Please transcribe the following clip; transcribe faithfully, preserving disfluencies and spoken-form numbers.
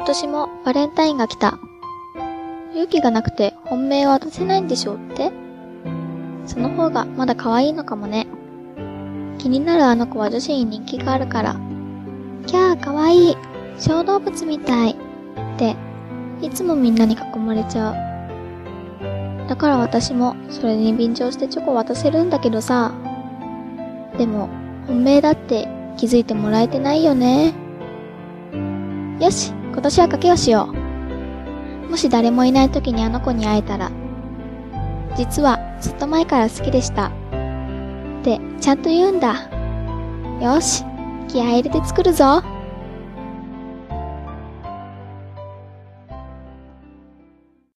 今年もバレンタインが来た。勇気がなくて本命を渡せないんでしょうって？その方がまだ可愛いのかもね。気になるあの子は女子に人気があるから。キャー可愛い。小動物みたい。って、いつもみんなに囲まれちゃう。だから私もそれに便乗してチョコ渡せるんだけどさ。でも、本命だって気づいてもらえてないよね。よし、今年は賭けをしよう。もし誰もいない時にあの子に会えたら、実はずっと前から好きでした。ってちゃんと言うんだ。よし、気合い入れて作るぞ。